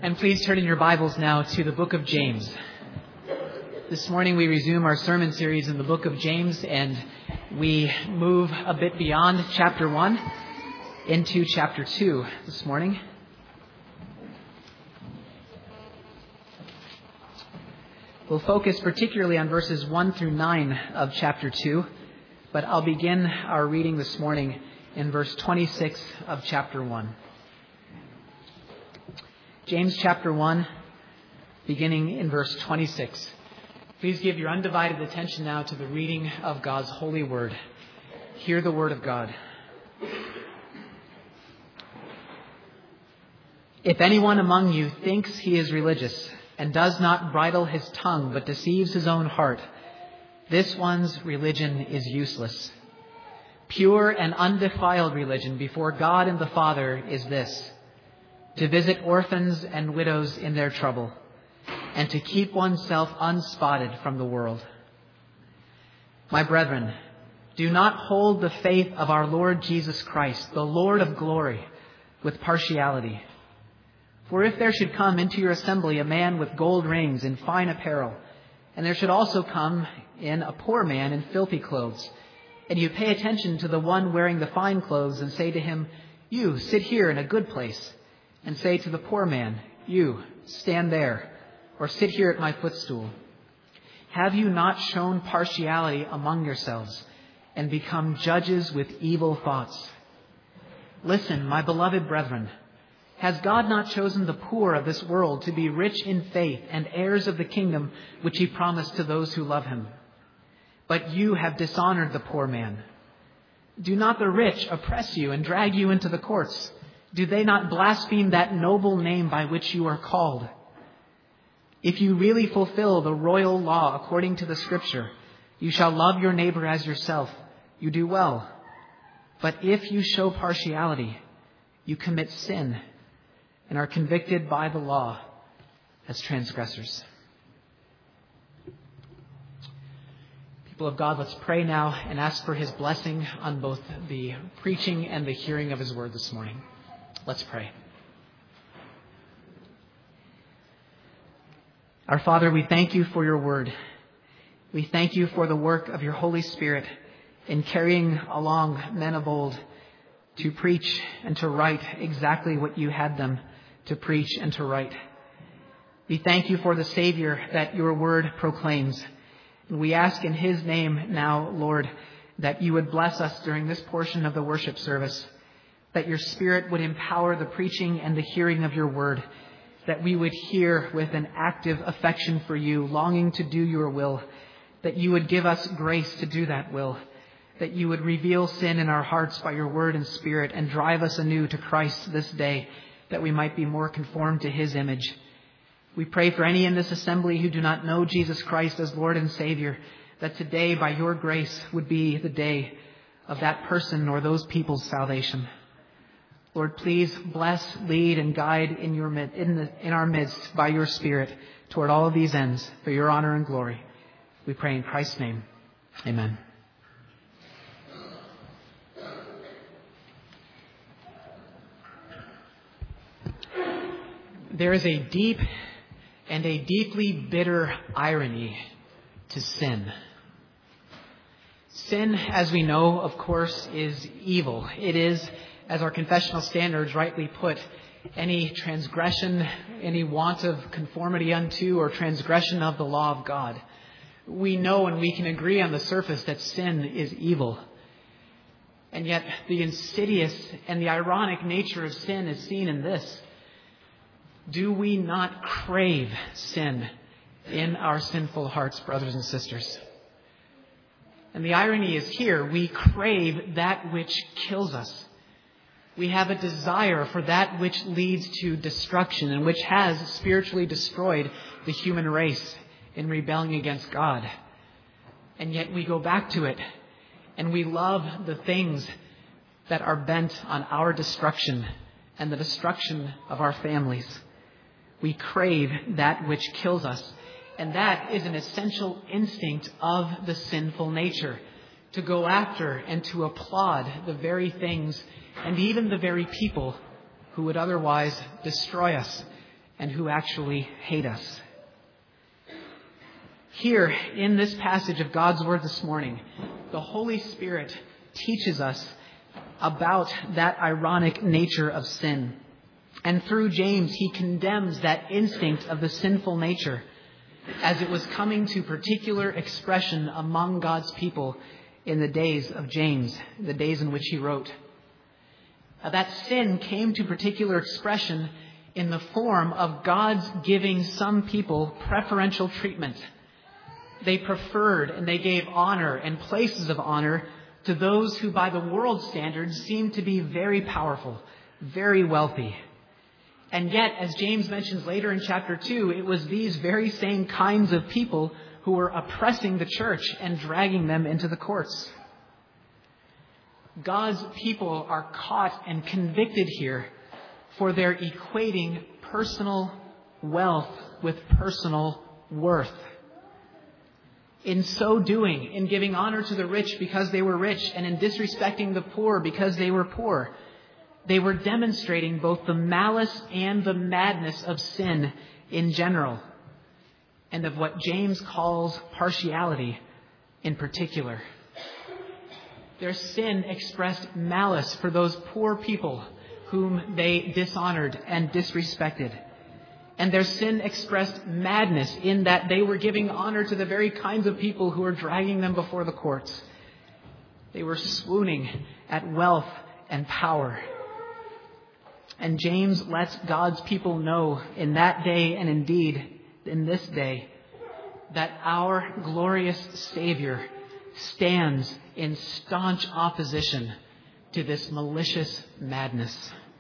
And please turn in your Bibles now to the book of James. This morning we resume our sermon series in the book of James, and we move a bit beyond chapter 1 into chapter 2 this morning. We'll focus particularly on verses 1 through 9 of chapter 2, but I'll begin our reading this morning in verse 26 of chapter 1. James chapter 1, beginning in verse 26. Please give your undivided attention now to the reading of God's holy word. Hear the word of God. If anyone among you thinks he is religious and does not bridle his tongue but deceives his own heart, this one's religion is useless. Pure and undefiled religion before God and the Father is this: to visit orphans and widows in their trouble, and to keep oneself unspotted from the world. My brethren, do not hold the faith of our Lord Jesus Christ, the Lord of glory, with partiality. For if there should come into your assembly a man with gold rings and fine apparel, and there should also come in a poor man in filthy clothes, and you pay attention to the one wearing the fine clothes and say to him, "You sit here in a good place," and say to the poor man, "You stand there," or "Sit here at my footstool," have you not shown partiality among yourselves and become judges with evil thoughts? Listen, my beloved brethren, has God not chosen the poor of this world to be rich in faith and heirs of the kingdom which he promised to those who love him? But you have dishonored the poor man. Do not the rich oppress you and drag you into the courts? Do they not blaspheme that noble name by which you are called? If you really fulfill the royal law according to the Scripture, you shall love your neighbor as yourself, you do well. But if you show partiality, you commit sin and are convicted by the law as transgressors. People of God, let's pray now and ask for his blessing on both the preaching and the hearing of his word this morning. Let's pray. Our Father, we thank you for your word. We thank you for the work of your Holy Spirit in carrying along men of old to preach and to write exactly what you had them to preach and to write. We thank you for the Savior that your word proclaims. And we ask in his name now, Lord, that you would bless us during this portion of the worship service, that your Spirit would empower the preaching and the hearing of your word, that we would hear with an active affection for you, longing to do your will, that you would give us grace to do that will, that you would reveal sin in our hearts by your word and Spirit and drive us anew to Christ this day, that we might be more conformed to his image. We pray for any in this assembly who do not know Jesus Christ as Lord and Savior, that today by your grace would be the day of that person or those people's salvation. Lord, please bless, lead, and guide in our midst by your Spirit toward all of these ends for your honor and glory. We pray in Christ's name. Amen. There is a deep and a deeply bitter irony to sin. Sin, as we know, of course, is evil. It is, as our confessional standards rightly put, any transgression, any want of conformity unto or transgression of the law of God. We know and we can agree on the surface that sin is evil. And yet the insidious and the ironic nature of sin is seen in this. Do we not crave sin in our sinful hearts, brothers and sisters? And the irony is here, we crave that which kills us. We have a desire for that which leads to destruction and which has spiritually destroyed the human race in rebelling against God. And yet we go back to it and we love the things that are bent on our destruction and the destruction of our families. We crave that which kills us. And that is an essential instinct of the sinful nature, to go after and to applaud the very things and even the very people who would otherwise destroy us and who actually hate us. Here, in this passage of God's Word this morning, the Holy Spirit teaches us about that ironic nature of sin. And through James, he condemns that instinct of the sinful nature as it was coming to particular expression among God's people in the days of James, the days in which he wrote. That sin came to particular expression in the form of God's giving some people preferential treatment. They preferred and they gave honor and places of honor to those who by the world's standards seemed to be very powerful, very wealthy. And yet, as James mentions later in chapter 2, it was these very same kinds of people who were oppressing the church and dragging them into the courts. God's people are caught and convicted here for their equating personal wealth with personal worth. In so doing, in giving honor to the rich because they were rich and in disrespecting the poor because they were poor, they were demonstrating both the malice and the madness of sin in general, and of what James calls partiality in particular. Their sin expressed malice for those poor people whom they dishonored and disrespected. And their sin expressed madness in that they were giving honor to the very kinds of people who were dragging them before the courts. They were swooning at wealth and power. And James lets God's people know in that day and indeed in this day that our glorious Savior stands in staunch opposition to this malicious madness.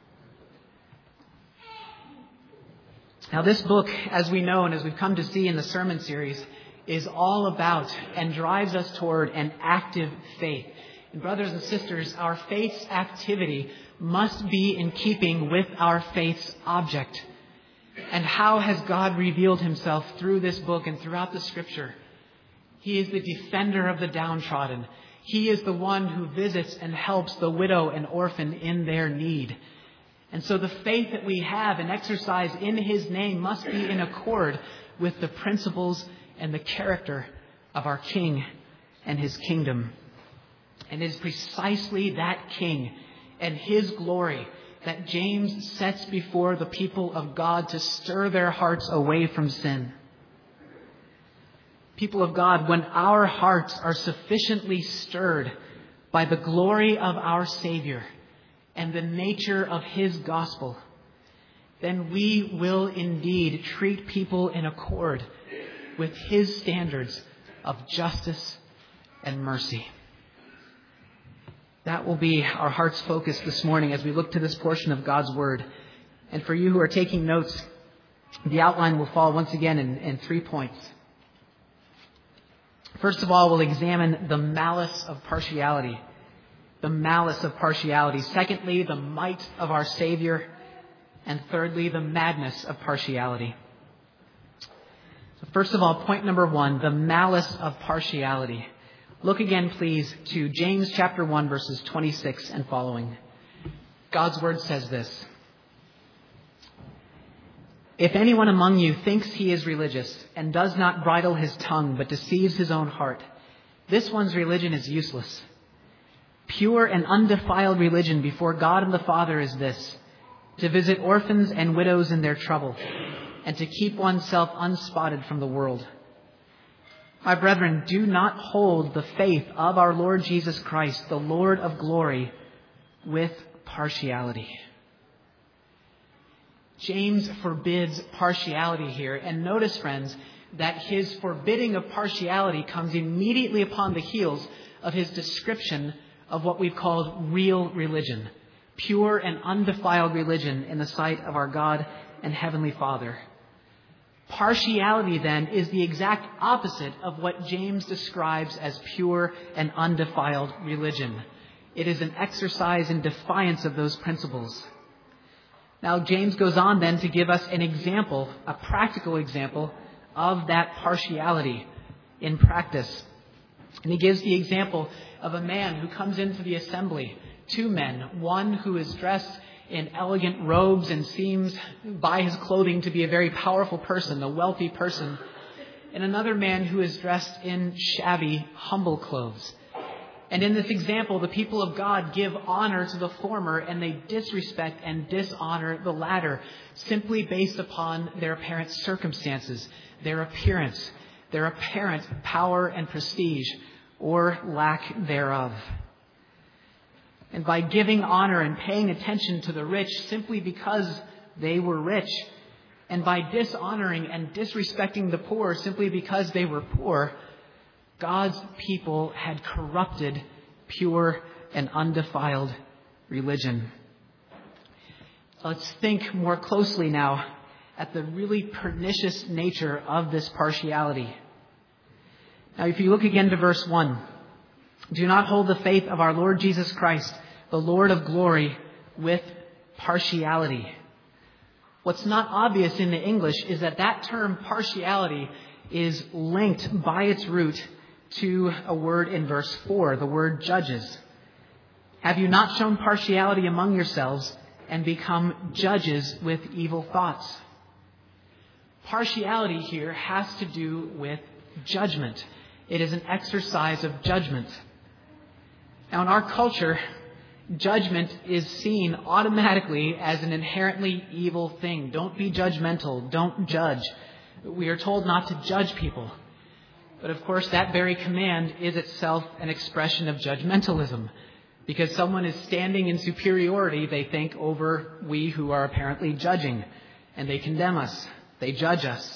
Now, this book, as we know and as we've come to see in the sermon series, is all about and drives us toward an active faith. And brothers and sisters, our faith's activity must be in keeping with our faith's object. And how has God revealed himself through this book and throughout the Scripture? He is the defender of the downtrodden. He is the one who visits and helps the widow and orphan in their need. And so the faith that we have and exercise in his name must be in accord with the principles and the character of our King and his kingdom. And it is precisely that King and his glory that James sets before the people of God to stir their hearts away from sin. People of God, when our hearts are sufficiently stirred by the glory of our Savior and the nature of his gospel, then we will indeed treat people in accord with his standards of justice and mercy. That will be our heart's focus this morning as we look to this portion of God's Word. And for you who are taking notes, the outline will fall once again in 3 points. First of all, we'll examine the malice of partiality. The malice of partiality. Secondly, the might of our Savior. And thirdly, the madness of partiality. So first of all, point number 1, the malice of partiality. Look again, please, to James chapter 1, verses 26 and following. God's Word says this: "If anyone among you thinks he is religious and does not bridle his tongue but deceives his own heart, this one's religion is useless. Pure and undefiled religion before God and the Father is this: to visit orphans and widows in their trouble, and to keep oneself unspotted from the world. My brethren, do not hold the faith of our Lord Jesus Christ, the Lord of glory, with partiality." James forbids partiality here. And notice, friends, that his forbidding of partiality comes immediately upon the heels of his description of what we've called real religion. Pure and undefiled religion in the sight of our God and Heavenly Father. Partiality, then, is the exact opposite of what James describes as pure and undefiled religion. It is an exercise in defiance of those principles. Now, James goes on then to give us an example, a practical example of that partiality in practice. And he gives the example of a man who comes into the assembly, 2 men, one who is dressed in elegant robes and seems by his clothing to be a very powerful person, a wealthy person, and another man who is dressed in shabby, humble clothes. And in this example, the people of God give honor to the former and they disrespect and dishonor the latter simply based upon their apparent circumstances, their appearance, their apparent power and prestige, or lack thereof. And by giving honor and paying attention to the rich simply because they were rich, and by dishonoring and disrespecting the poor simply because they were poor, God's people had corrupted pure and undefiled religion. Let's think more closely now at the really pernicious nature of this partiality. Now, if you look again to verse 1, do not hold the faith of our Lord Jesus Christ, the Lord of glory, with partiality. What's not obvious in the English is that term partiality is linked by its root to a word in verse 4, the word judges. Have you not shown partiality among yourselves and become judges with evil thoughts? Partiality here has to do with judgment. It is an exercise of judgment. Now, in our culture, judgment is seen automatically as an inherently evil thing. Don't be judgmental. Don't judge. We are told not to judge people. But of course, that very command is itself an expression of judgmentalism. Because someone is standing in superiority, they think, over we who are apparently judging. And they condemn us. They judge us.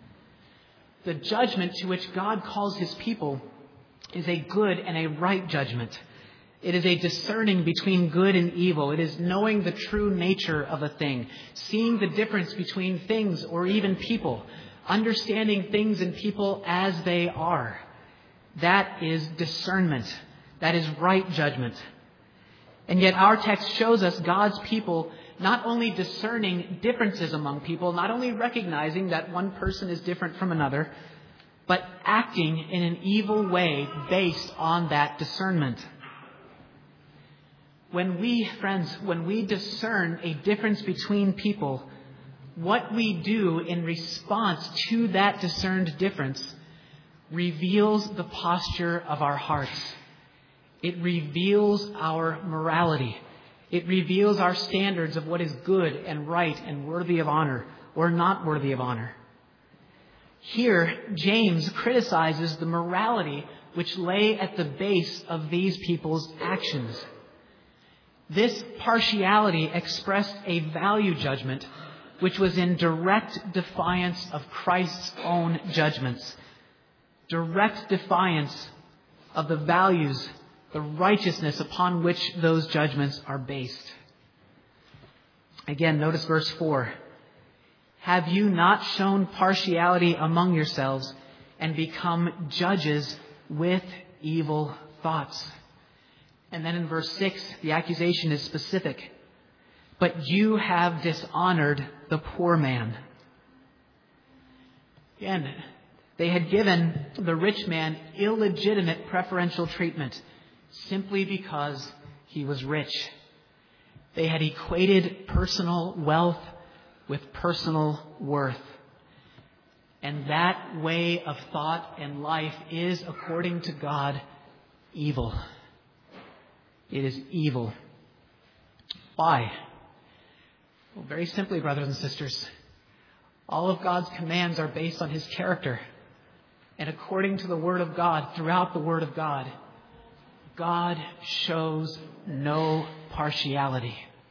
The judgment to which God calls his people is a good and a right judgment. It is a discerning between good and evil. It is knowing the true nature of a thing, seeing the difference between things or even people, understanding things and people as they are. That is discernment. That is right judgment. And yet our text shows us God's people not only discerning differences among people, not only recognizing that one person is different from another, but acting in an evil way based on that discernment. When we discern a difference between people, what we do in response to that discerned difference reveals the posture of our hearts. It reveals our morality. It reveals our standards of what is good and right and worthy of honor or not worthy of honor. Here, James criticizes the morality which lay at the base of these people's actions. This partiality expressed a value judgment which was in direct defiance of Christ's own judgments. Direct defiance of the values, the righteousness upon which those judgments are based. Again, notice verse 4. Have you not shown partiality among yourselves and become judges with evil thoughts? And then in verse 6, the accusation is specific. But you have dishonored the poor man. Again, they had given the rich man illegitimate preferential treatment simply because he was rich. They had equated personal wealth with personal worth. And that way of thought and life is, according to God, evil. It is evil. Why? Well, very simply, brothers and sisters, all of God's commands are based on his character. And according to the Word of God, throughout the Word of God, God shows no partiality.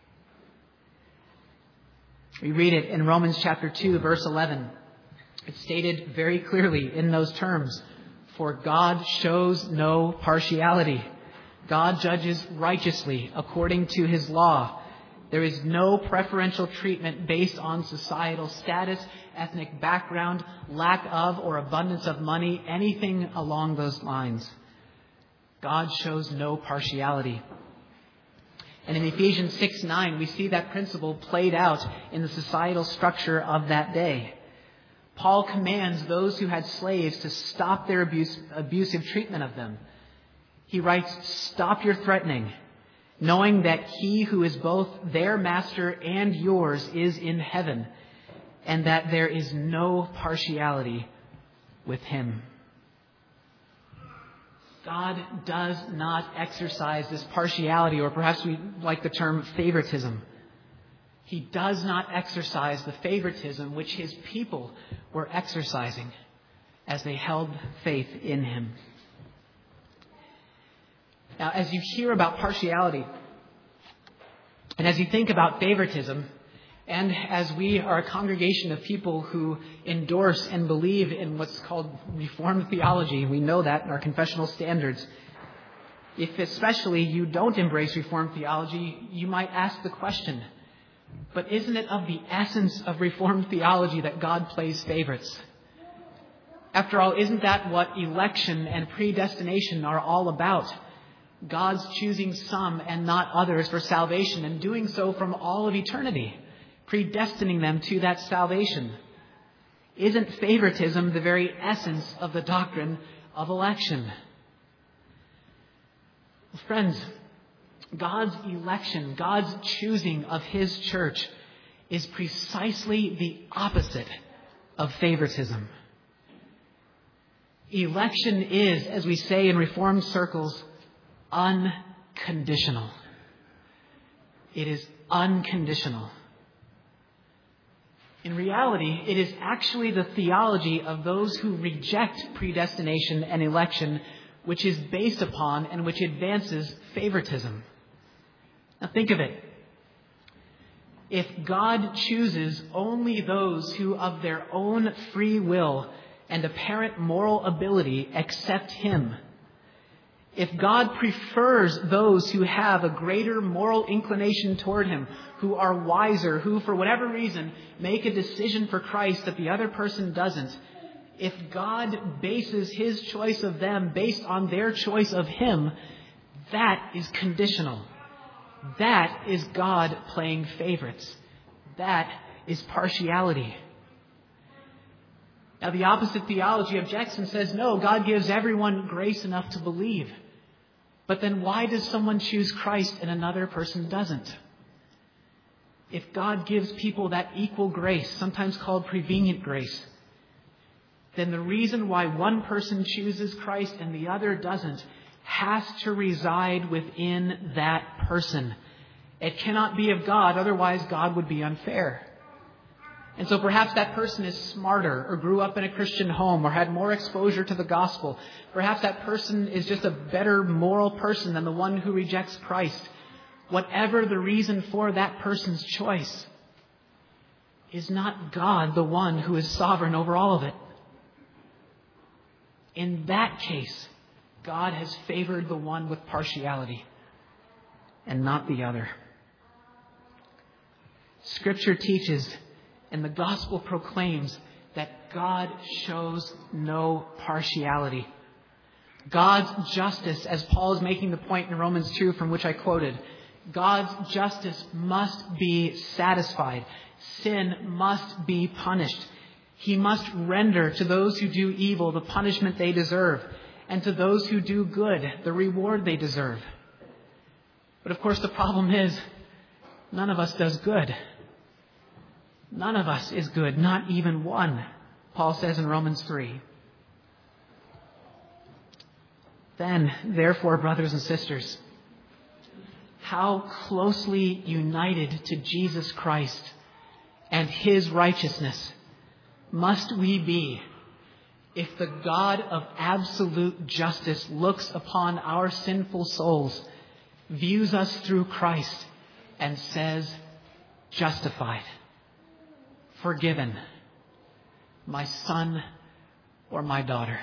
We read it in Romans chapter 2, verse 11. It's stated very clearly in those terms. For God shows no partiality. God judges righteously according to his law. There is no preferential treatment based on societal status, ethnic background, lack of or abundance of money, anything along those lines. God shows no partiality. And in Ephesians 6:9, we see that principle played out in the societal structure of that day. Paul commands those who had slaves to stop their abusive treatment of them. He writes, "Stop your threatening. knowing that he who is both their master and yours is in heaven, and that there is no partiality with him. God does not exercise this partiality, or perhaps we like the term favoritism. He does not exercise the favoritism which his people were exercising as they held faith in him. Now, as you hear about partiality, and as you think about favoritism, and as we are a congregation of people who endorse and believe in what's called Reformed theology, we know that in our confessional standards, if especially you don't embrace Reformed theology, you might ask the question, but isn't it of the essence of Reformed theology that God plays favorites? After all, isn't that what election and predestination are all about? God's choosing some and not others for salvation, and doing so from all of eternity, predestining them to that salvation. Isn't favoritism the very essence of the doctrine of election? Friends, God's election, God's choosing of his church is precisely the opposite of favoritism. Election is, as we say in Reformed circles, unconditional. It is unconditional. In reality, it is actually the theology of those who reject predestination and election which is based upon and which advances favoritism. Now think of it. If God chooses only those who of their own free will and apparent moral ability accept him, if God prefers those who have a greater moral inclination toward him, who are wiser, who for whatever reason make a decision for Christ that the other person doesn't, if God bases his choice of them based on their choice of him, that is conditional. That is God playing favorites. That is partiality. Now, the opposite theology objects and says, no, God gives everyone grace enough to believe. But then why does someone choose Christ and another person doesn't? If God gives people that equal grace, sometimes called prevenient grace, then the reason why one person chooses Christ and the other doesn't has to reside within that person. It cannot be of God, otherwise God would be unfair. And so perhaps that person is smarter, or grew up in a Christian home, or had more exposure to the gospel. Perhaps that person is just a better moral person than the one who rejects Christ. Whatever the reason for that person's choice, is not God the one who is sovereign over all of it? In that case, God has favored the one with partiality and not the other. Scripture teaches and the gospel proclaims that God shows no partiality. God's justice, as Paul is making the point in Romans 2 from which I quoted, God's justice must be satisfied. Sin must be punished. He must render to those who do evil the punishment they deserve, and to those who do good the reward they deserve. But of course the problem is, none of us does good. None of us is good, not even one, Paul says in Romans 3. Then, therefore, brothers and sisters, how closely united to Jesus Christ and his righteousness must we be if the God of absolute justice looks upon our sinful souls, views us through Christ, and says, justified, forgiven, my son or my daughter.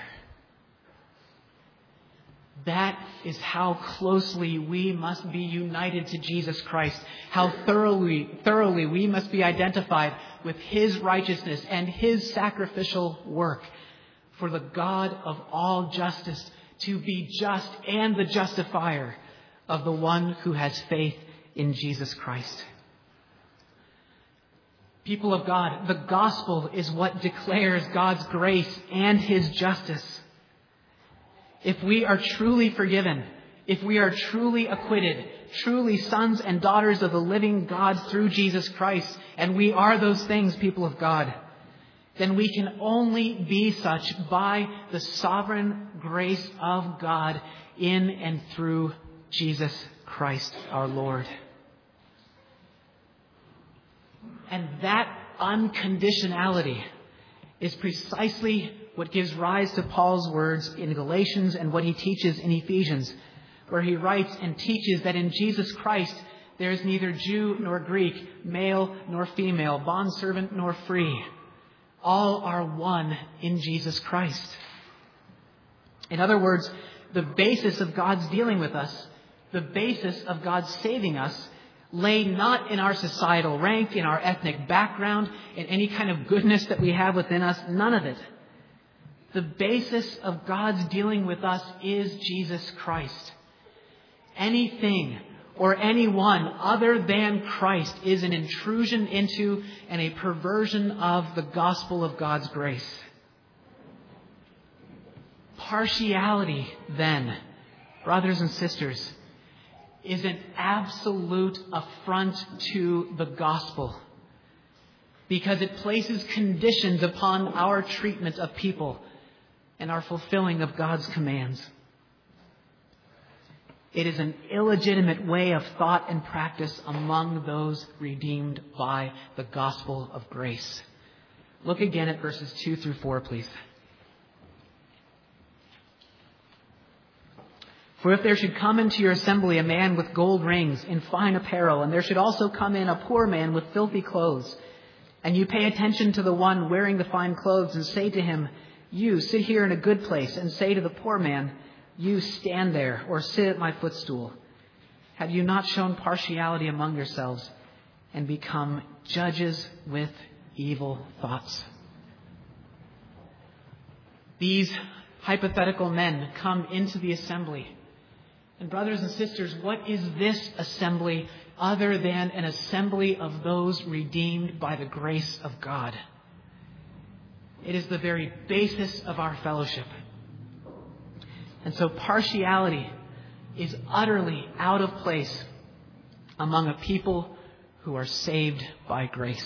That is how closely we must be united to Jesus Christ. How thoroughly we must be identified with his righteousness and his sacrificial work for the God of all justice to be just and the justifier of the one who has faith in Jesus Christ. People of God, the gospel is what declares God's grace and his justice. If we are truly forgiven if we are truly acquitted, truly sons and daughters of the living God through Jesus Christ, and we are those things, people of God, then we can only be such by the sovereign grace of God in and through Jesus Christ our Lord. And that unconditionality is precisely what gives rise to Paul's words in Galatians and what he teaches in Ephesians, where he writes and teaches that in Jesus Christ there is neither Jew nor Greek, male nor female, bondservant nor free. All are one in Jesus Christ. In other words, the basis of God's dealing with us, the basis of God's saving us, lay not in our societal rank, in our ethnic background, in any kind of goodness that we have within us. None of it. The basis of God's dealing with us is Jesus Christ. Anything or anyone other than Christ is an intrusion into and a perversion of the gospel of God's grace. Partiality, then, brothers and sisters, is an absolute affront to the gospel because it places conditions upon our treatment of people and our fulfilling of God's commands. It is an illegitimate way of thought and practice among those redeemed by the gospel of grace. Look again at verses 2 through 4, please. For if there should come into your assembly a man with gold rings in fine apparel, and there should also come in a poor man with filthy clothes, and you pay attention to the one wearing the fine clothes and say to him, you sit here in a good place, and say to the poor man, you stand there or sit at my footstool. Have you not shown partiality among yourselves and become judges with evil thoughts? These hypothetical men come into the assembly. And brothers and sisters, what is this assembly other than an assembly of those redeemed by the grace of God? It is the very basis of our fellowship. And so partiality is utterly out of place among a people who are saved by grace.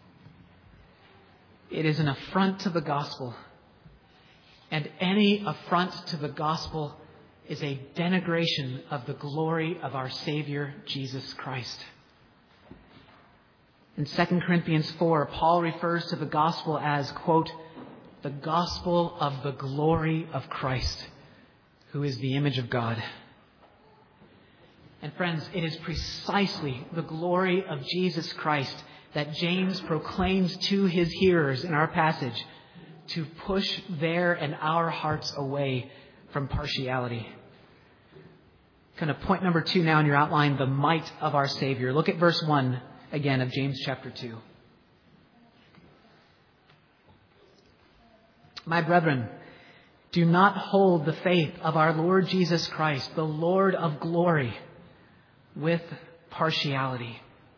It is an affront to the gospel. And any affront to the gospel is a denigration of the glory of our Savior, Jesus Christ. In 2 Corinthians 4, Paul refers to the gospel as, quote, the gospel of the glory of Christ, who is the image of God. And friends, it is precisely the glory of Jesus Christ that James proclaims to his hearers in our passage to push their and our hearts away from partiality. Kind of point number 2 now in your outline, the might of our Savior. Look at verse 1 again of James chapter 2. My brethren, do not hold the faith of our Lord Jesus Christ, the Lord of glory, with partiality.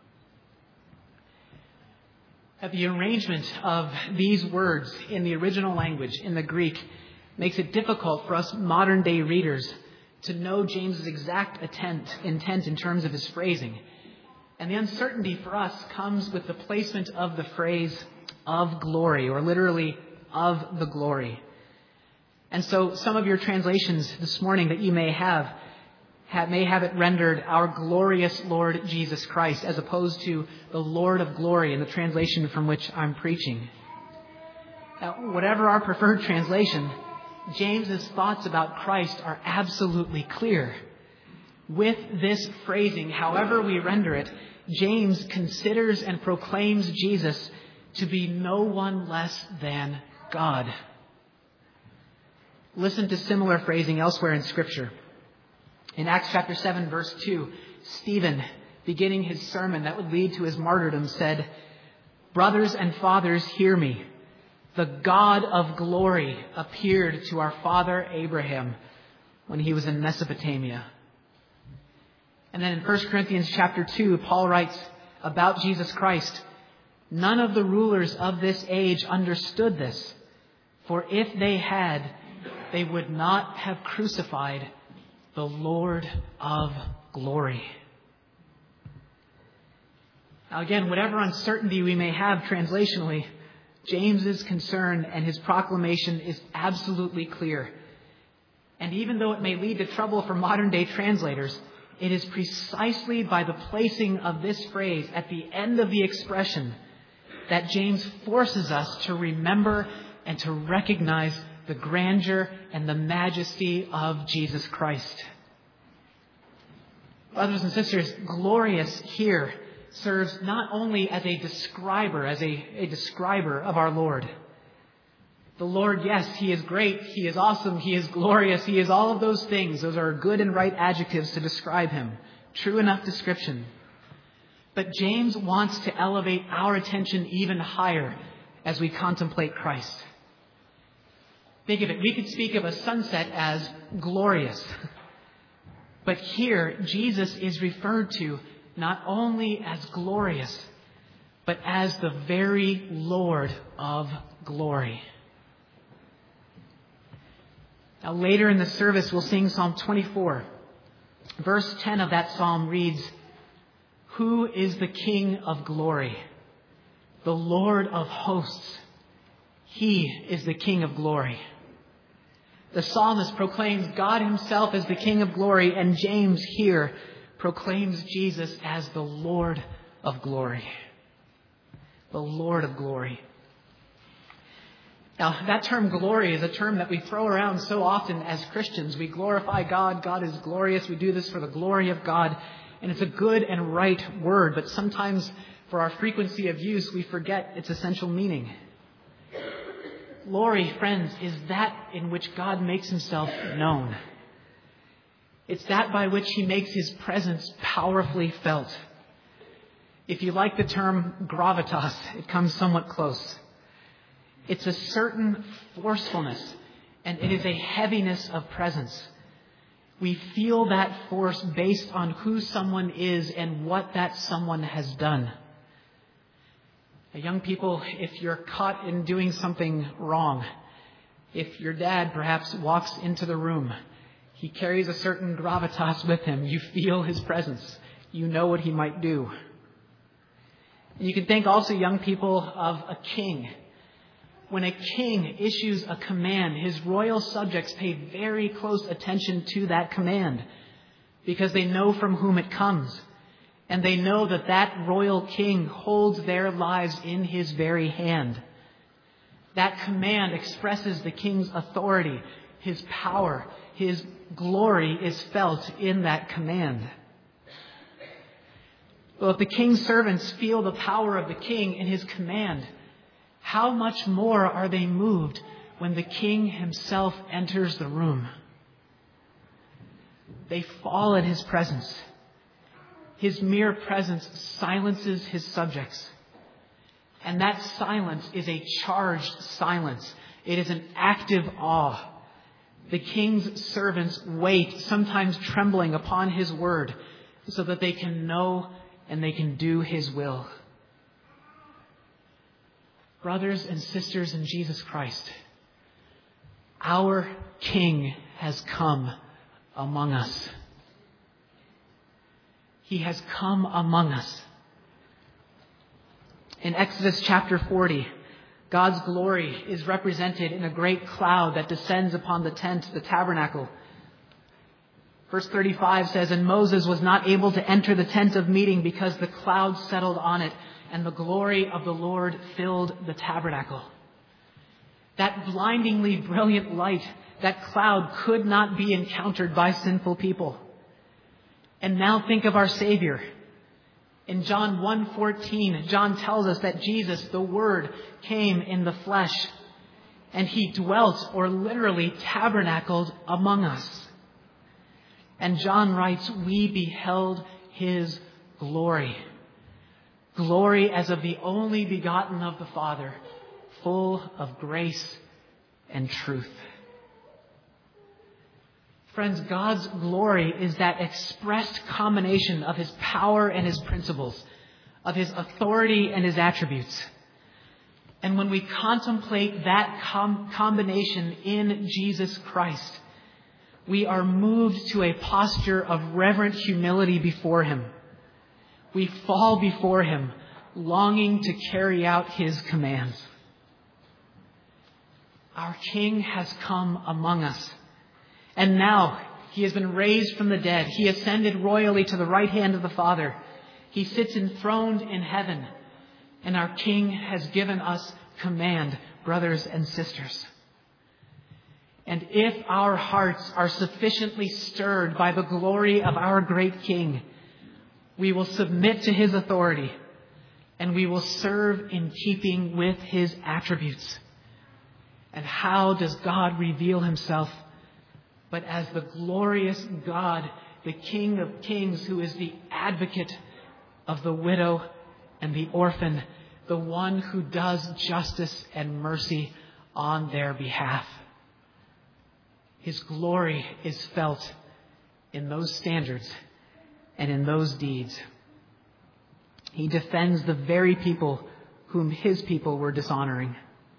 The arrangement of these words in the original language, in the Greek, makes it difficult for us modern day readers to know James's exact intent in terms of his phrasing. And the uncertainty for us comes with the placement of the phrase of glory, or literally of the glory. And so some of your translations this morning that you may have it rendered our glorious Lord Jesus Christ, as opposed to the Lord of glory in the translation from which I'm preaching. Now, whatever our preferred translation, James's thoughts about Christ are absolutely clear. With this phrasing, however we render it, James considers and proclaims Jesus to be no one less than God. Listen to similar phrasing elsewhere in Scripture. In Acts chapter 7, verse 2, Stephen, beginning his sermon that would lead to his martyrdom, said, brothers and fathers, hear me. The God of glory appeared to our father Abraham when he was in Mesopotamia. And then in 1 Corinthians chapter 2, Paul writes about Jesus Christ, none of the rulers of this age understood this, for if they had, they would not have crucified the Lord of glory. Now again, whatever uncertainty we may have translationally, James's concern and his proclamation is absolutely clear. And even though it may lead to trouble for modern day translators, it is precisely by the placing of this phrase at the end of the expression that James forces us to remember and to recognize the grandeur and the majesty of Jesus Christ. Brothers and sisters, glorious here serves not only as a describer, of our Lord. The Lord, yes, He is great, He is awesome, He is glorious, He is all of those things. Those are good and right adjectives to describe Him. True enough description. But James wants to elevate our attention even higher as we contemplate Christ. Think of it. We could speak of a sunset as glorious. But here, Jesus is referred to not only as glorious, but as the very Lord of glory. Now, later in the service, we'll sing Psalm 24. Verse 10 of that psalm reads, "Who is the King of glory? The Lord of hosts. He is the King of glory." The psalmist proclaims God Himself as the King of glory, and James here proclaims Jesus as the Lord of glory. The Lord of glory. Now, that term glory is a term that we throw around so often as Christians. We glorify God. God is glorious. We do this for the glory of God. And it's a good and right word, but sometimes for our frequency of use, we forget its essential meaning. Glory, friends, is that in which God makes Himself known. It's that by which He makes His presence powerfully felt. If you like the term gravitas, it comes somewhat close. It's a certain forcefulness, and it is a heaviness of presence. We feel that force based on who someone is and what that someone has done. Now, young people, if you're caught in doing something wrong, if your dad perhaps walks into the room, he carries a certain gravitas with him. You feel his presence. You know what he might do. And you can think also, young people, of a king. When a king issues a command, his royal subjects pay very close attention to that command because they know from whom it comes. And they know that that royal king holds their lives in his very hand. That command expresses the king's authority, his power, his glory is felt in that command. Well, if the king's servants feel the power of the king in his command, how much more are they moved when the king himself enters the room? They fall in his presence. His mere presence silences his subjects. And that silence is a charged silence. It is an active awe. The king's servants wait, sometimes trembling upon his word, so that they can know and they can do his will. Brothers and sisters in Jesus Christ, our King has come among us. He has come among us. In Exodus chapter 40, God's glory is represented in a great cloud that descends upon the tent, the tabernacle. Verse 35 says, "And Moses was not able to enter the tent of meeting because the cloud settled on it, and the glory of the Lord filled the tabernacle." That blindingly brilliant light, that cloud could not be encountered by sinful people. And now think of our Savior. In John 1:14, John tells us that Jesus, the Word, came in the flesh, and He dwelt, or literally tabernacled, among us. And John writes, "We beheld His glory. Glory as of the only begotten of the Father, full of grace and truth." Friends, God's glory is that expressed combination of His power and His principles, of His authority and His attributes. And when we contemplate that combination in Jesus Christ, we are moved to a posture of reverent humility before Him. We fall before Him, longing to carry out His commands. Our King has come among us, and now He has been raised from the dead. He ascended royally to the right hand of the Father. He sits enthroned in heaven, and our King has given us command, brothers and sisters. And if our hearts are sufficiently stirred by the glory of our great King, we will submit to His authority, and we will serve in keeping with His attributes. And how does God reveal Himself? But as the glorious God, the King of Kings, who is the advocate of the widow and the orphan, the one who does justice and mercy on their behalf. His glory is felt in those standards and in those deeds. He defends the very people whom His people were dishonoring.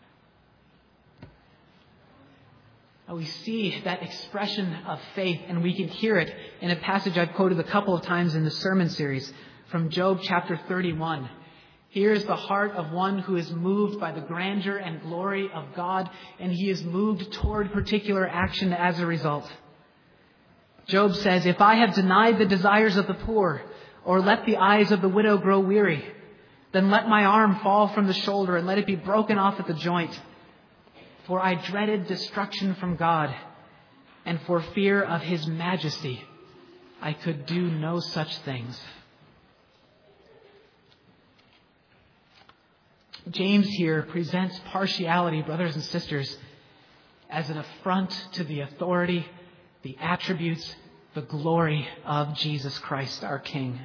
We see that expression of faith, and we can hear it in a passage I've quoted a couple of times in the sermon series from Job chapter 31. Here is the heart of one who is moved by the grandeur and glory of God, and he is moved toward particular action as a result. Job says, "If I have denied the desires of the poor, or let the eyes of the widow grow weary, then let my arm fall from the shoulder and let it be broken off at the joint. For I dreaded destruction from God, and for fear of His majesty, I could do no such things." James here presents partiality, brothers and sisters, as an affront to the authority, the attributes, the glory of Jesus Christ, our King.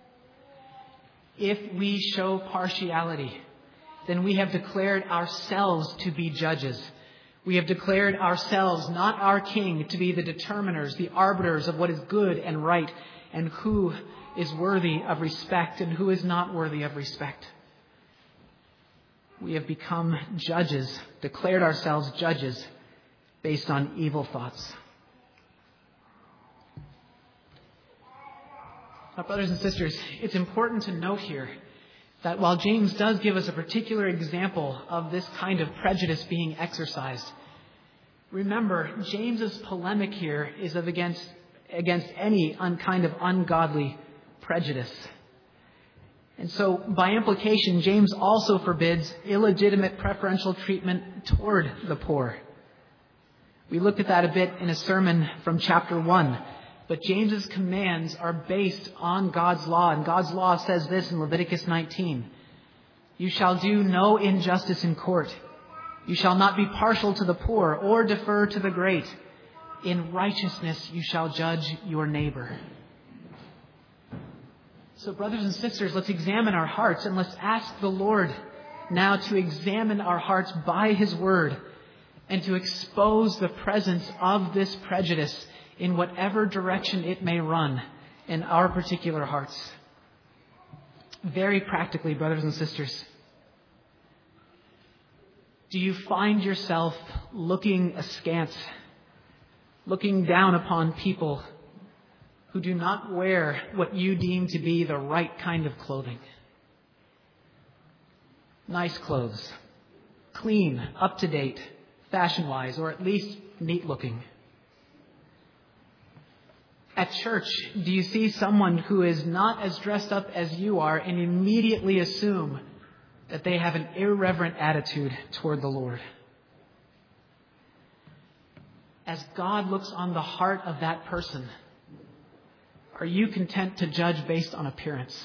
If we show partiality, then we have declared ourselves to be judges. We have declared ourselves, not our King, to be the determiners, the arbiters of what is good and right, and who is worthy of respect and who is not worthy of respect. We have become judges, declared ourselves judges based on evil thoughts. Now, brothers and sisters, it's important to note here that while James does give us a particular example of this kind of prejudice being exercised, remember, James's polemic here is against any kind of ungodly prejudice. And so, by implication, James also forbids illegitimate preferential treatment toward the poor. We looked at that a bit in a sermon from chapter 1. But James's commands are based on God's law. And God's law says this in Leviticus 19. "You shall do no injustice in court. You shall not be partial to the poor or defer to the great. In righteousness you shall judge your neighbor." So, brothers and sisters, let's examine our hearts, and let's ask the Lord now to examine our hearts by His word and to expose the presence of this prejudice in whatever direction it may run in our particular hearts. Very practically, brothers and sisters, do you find yourself looking askance, looking down upon people who do not wear what you deem to be the right kind of clothing? Nice clothes, clean, up-to-date, fashion-wise, or at least neat-looking. At church, do you see someone who is not as dressed up as you are and immediately assume that they have an irreverent attitude toward the Lord? As God looks on the heart of that person, are you content to judge based on appearance?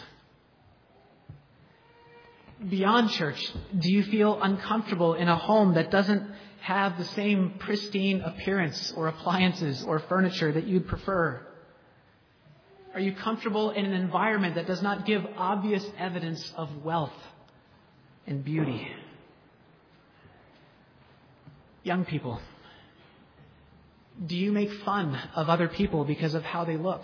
Beyond church, do you feel uncomfortable in a home that doesn't have the same pristine appearance or appliances or furniture that you'd prefer? Are you comfortable in an environment that does not give obvious evidence of wealth and beauty? Young people, do you make fun of other people because of how they look?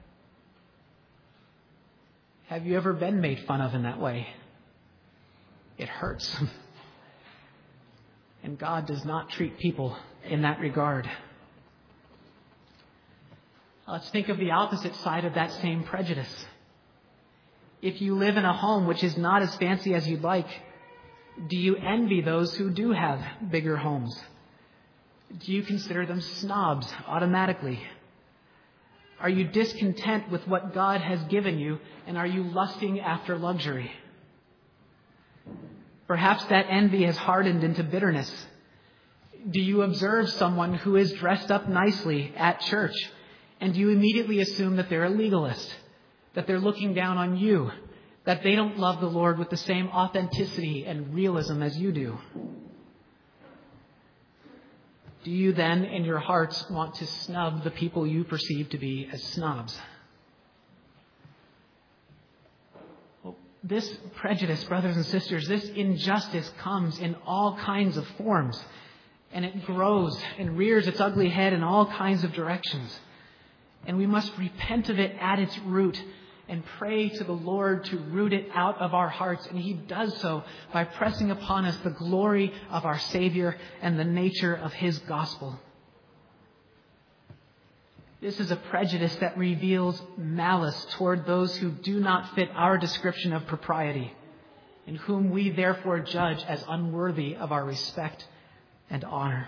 Have you ever been made fun of in that way? It hurts. And God does not treat people in that regard. Let's think of the opposite side of that same prejudice. If you live in a home which is not as fancy as you'd like, do you envy those who do have bigger homes? Do you consider them snobs automatically? Are you discontent with what God has given you, and are you lusting after luxury? Perhaps that envy has hardened into bitterness. Do you observe someone who is dressed up nicely at church, and you immediately assume that they're a legalist, that they're looking down on you, that they don't love the Lord with the same authenticity and realism as you do? Do you then, in your hearts, want to snub the people you perceive to be as snobs? Well, this prejudice, brothers and sisters, this injustice comes in all kinds of forms, and it grows and rears its ugly head in all kinds of directions. And we must repent of it at its root and pray to the Lord to root it out of our hearts. And He does so by pressing upon us the glory of our Savior and the nature of His gospel. This is a prejudice that reveals malice toward those who do not fit our description of propriety, and whom we therefore judge as unworthy of our respect and honor.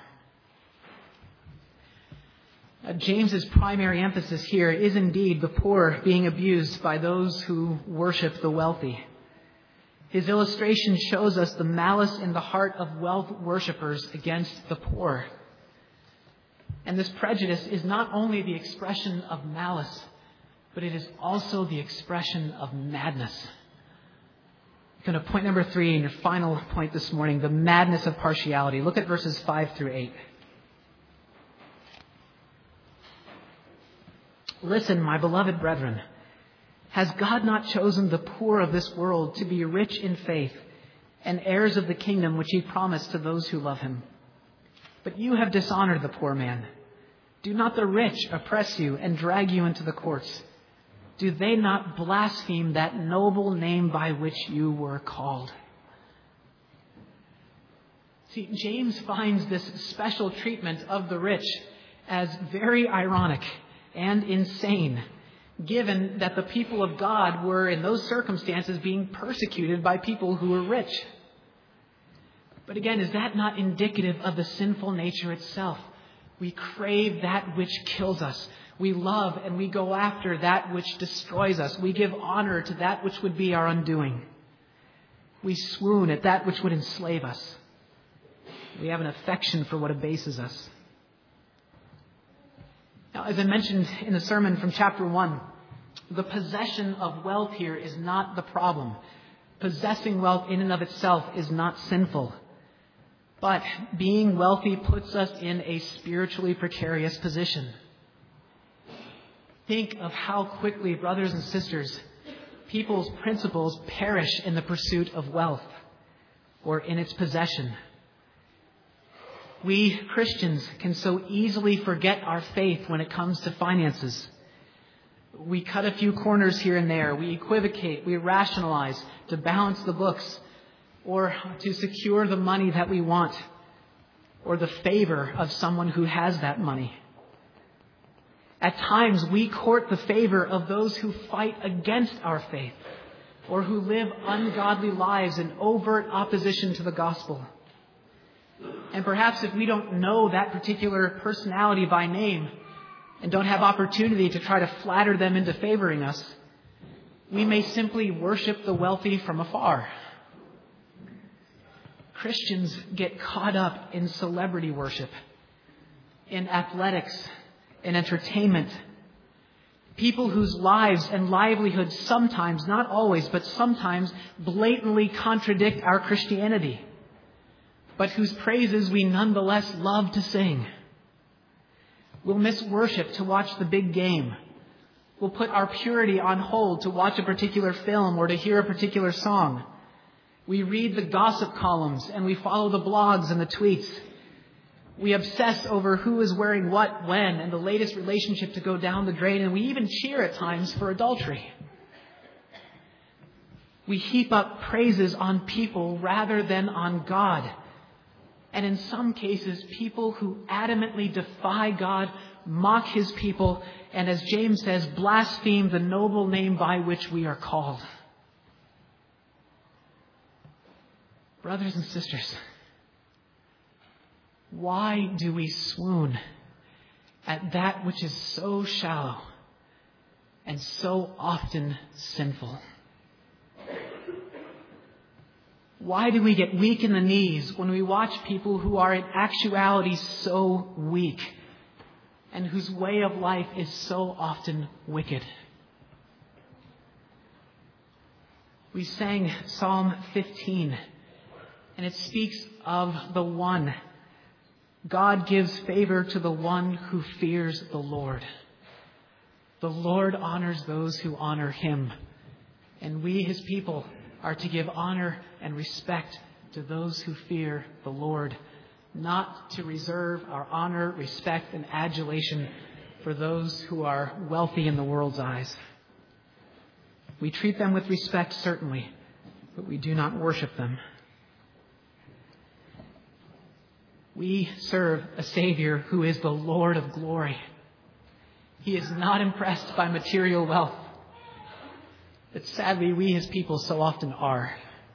James's primary emphasis here is indeed the poor being abused by those who worship the wealthy. His illustration shows us the malice in the heart of wealth worshippers against the poor. And this prejudice is not only the expression of malice, but it is also the expression of madness. Kind of point number 3 and your final point this morning, the madness of partiality. Look at verses 5 through 8. Listen, my beloved brethren, has God not chosen the poor of this world to be rich in faith and heirs of the kingdom which He promised to those who love Him? But you have dishonored the poor man. Do not the rich oppress you and drag you into the courts? Do they not blaspheme that noble name by which you were called? See, James finds this special treatment of the rich as very ironic and insane, given that the people of God were in those circumstances being persecuted by people who were rich. But again, is that not indicative of the sinful nature itself? We crave that which kills us. We love and we go after that which destroys us. We give honor to that which would be our undoing. We swoon at that which would enslave us. We have an affection for what abases us. Now, as I mentioned in the sermon from chapter 1, the possession of wealth here is not the problem. Possessing wealth in and of itself is not sinful. But being wealthy puts us in a spiritually precarious position. Think of how quickly, brothers and sisters, people's principles perish in the pursuit of wealth or in its possession. We Christians can so easily forget our faith when it comes to finances. We cut a few corners here and there. We equivocate. We rationalize to balance the books or to secure the money that we want or the favor of someone who has that money. At times, we court the favor of those who fight against our faith or who live ungodly lives in overt opposition to the gospel. And perhaps if we don't know that particular personality by name and don't have opportunity to try to flatter them into favoring us, we may simply worship the wealthy from afar. Christians get caught up in celebrity worship, in athletics, in entertainment. People whose lives and livelihoods sometimes, not always, but sometimes blatantly contradict our Christianity, but whose praises we nonetheless love to sing. We'll miss worship to watch the big game. We'll put our purity on hold to watch a particular film or to hear a particular song. We read the gossip columns and we follow the blogs and the tweets. We obsess over who is wearing what, when, and the latest relationship to go down the drain, and we even cheer at times for adultery. We heap up praises on people rather than on God. And in some cases, people who adamantly defy God mock his people, and as James says, blaspheme the noble name by which we are called. Brothers and sisters, why do we swoon at that which is so shallow and so often sinful? Why do we get weak in the knees when we watch people who are in actuality so weak and whose way of life is so often wicked? We sang Psalm 15, and it speaks of the one. God gives favor to the one who fears the Lord. The Lord honors those who honor him, and we, his people, are to give honor and respect to those who fear the Lord, not to reserve our honor, respect, and adulation for those who are wealthy in the world's eyes. We treat them with respect, certainly, but we do not worship them. We serve a Savior who is the Lord of glory. He is not impressed by material wealth, but sadly we, his people, so often are.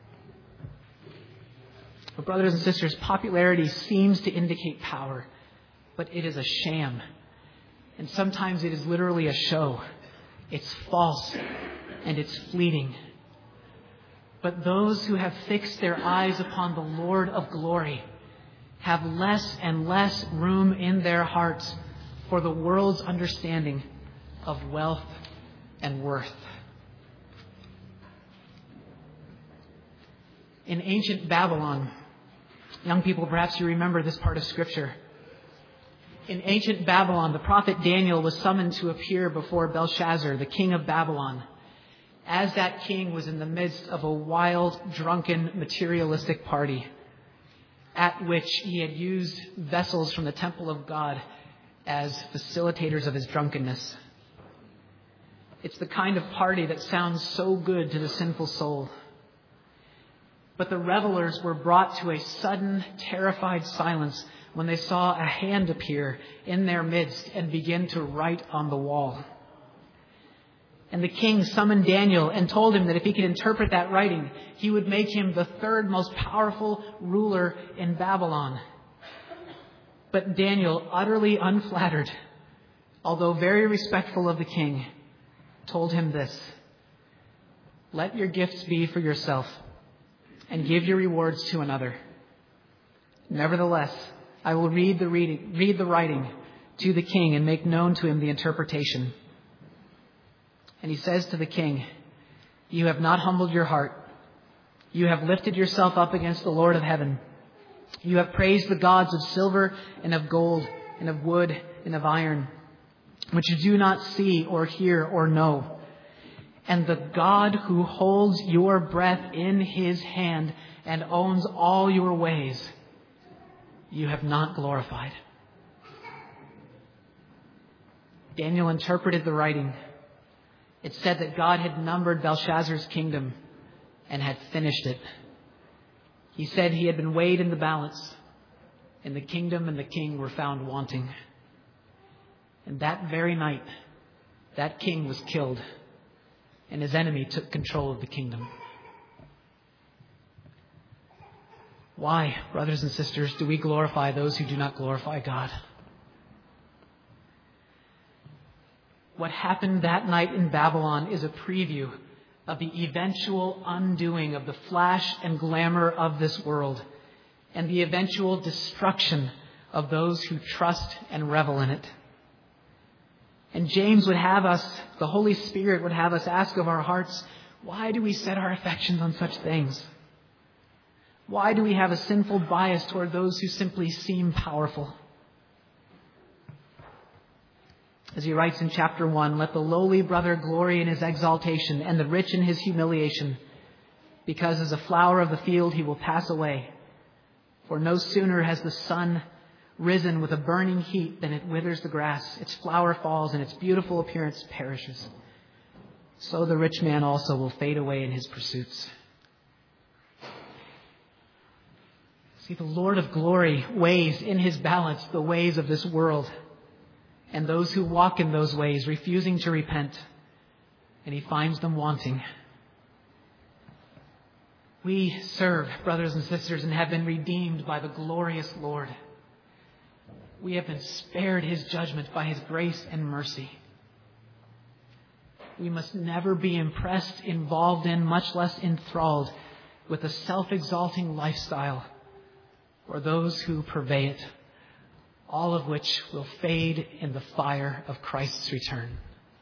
But brothers and sisters, popularity seems to indicate power, but it is a sham. And sometimes it is literally a show. It's false and it's fleeting. But those who have fixed their eyes upon the Lord of glory have less and less room in their hearts for the world's understanding of wealth and worth. In ancient Babylon, young people, perhaps you remember this part of Scripture. In ancient Babylon, the prophet Daniel was summoned to appear before Belshazzar, the king of Babylon, as that king was in the midst of a wild, drunken, materialistic party at which he had used vessels from the temple of God as facilitators of his drunkenness. It's the kind of party that sounds so good to the sinful soul. But the revelers were brought to a sudden, terrified silence when they saw a hand appear in their midst and begin to write on the wall. And the king summoned Daniel and told him that if he could interpret that writing, he would make him the third most powerful ruler in Babylon. But Daniel, utterly unflattered, although very respectful of the king, told him this: "Let your gifts be for yourself, and give your rewards to another. Nevertheless, I will read the writing to the king and make known to him the interpretation." And he says to the king, "You have not humbled your heart. You have lifted yourself up against the Lord of heaven. You have praised the gods of silver and of gold and of wood and of iron, which you do not see or hear or know. And the God who holds your breath in his hand and owns all your ways, you have not glorified." Daniel interpreted the writing. It said that God had numbered Belshazzar's kingdom and had finished it. He said he had been weighed in the balance, and the kingdom and the king were found wanting. And that very night, that king was killed, and his enemy took control of the kingdom. Why, brothers and sisters, do we glorify those who do not glorify God? What happened that night in Babylon is a preview of the eventual undoing of the flash and glamour of this world and the eventual destruction of those who trust and revel in it. And James would have us, the Holy Spirit would have us ask of our hearts, why do we set our affections on such things? Why do we have a sinful bias toward those who simply seem powerful? As he writes in chapter 1, "Let the lowly brother glory in his exaltation and the rich in his humiliation, because as a flower of the field he will pass away. For no sooner has the sun risen with a burning heat than it withers the grass, its flower falls, and its beautiful appearance perishes. So the rich man also will fade away in his pursuits." See, the Lord of glory weighs in his balance the ways of this world. and those who walk in those ways, refusing to repent, and he finds them wanting. We serve, brothers and sisters, and have been redeemed by the glorious Lord. We have been spared his judgment by his grace and mercy. We must never be impressed, involved in, much less enthralled with a self-exalting lifestyle or those who purvey it, all of which will fade in the fire of Christ's return.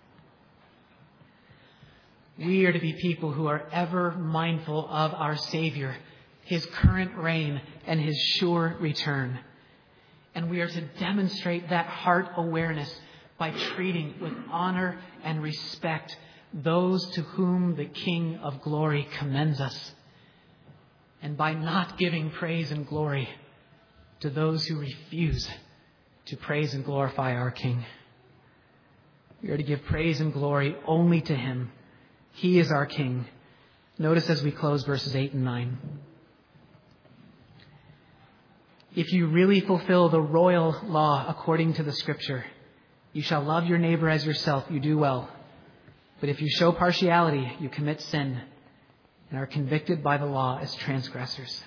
We are to be people who are ever mindful of our Savior, his current reign, and his sure return. And we are to demonstrate that heart awareness by treating with honor and respect those to whom the King of glory commends us, and by not giving praise and glory to those who refuse to praise and glorify our King. We are to give praise and glory only to him. He is our King. Notice as we close verses 8 and 9. If you really fulfill the royal law according to the Scripture, you shall love your neighbor as yourself, you do well. But if you show partiality, you commit sin and are convicted by the law as transgressors.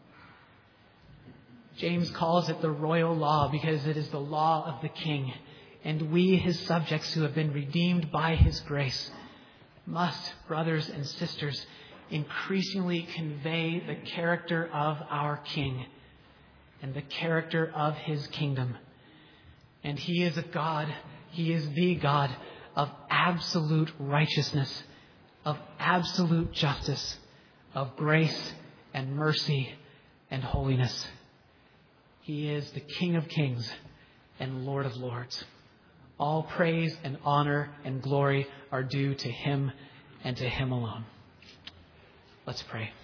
James calls it the royal law because it is the law of the King. And we, his subjects who have been redeemed by his grace, must, brothers and sisters, increasingly convey the character of our King and the character of his kingdom. And he is a God, he is the God of absolute righteousness, of absolute justice, of grace and mercy and holiness. He is the King of kings and Lord of lords. All praise and honor and glory are due to him and to him alone. Let's pray.